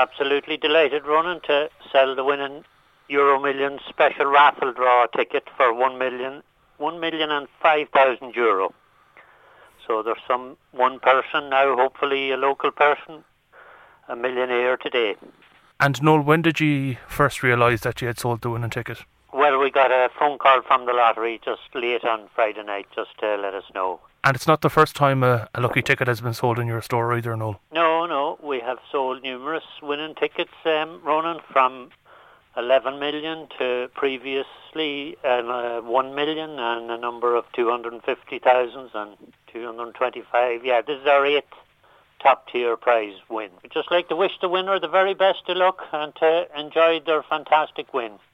absolutely delighted, Ronan, to sell the winning Euro Millions special raffle draw ticket for €1,005,000. So there's one person now, hopefully a local person, a millionaire today. And Noel, when did you first realise that you had sold the winning ticket? Well, we got a phone call from the lottery just late on Friday night just to let us know. And it's not the first time a lucky ticket has been sold in your store either, Noel? No. We have sold numerous winning tickets, Ronan, from 11 million to previously 1 million and a number of 250,000 and 225. Yeah, this is our 8th top-tier prize win. We'd just like to wish the winner the very best of luck and to enjoy their fantastic win.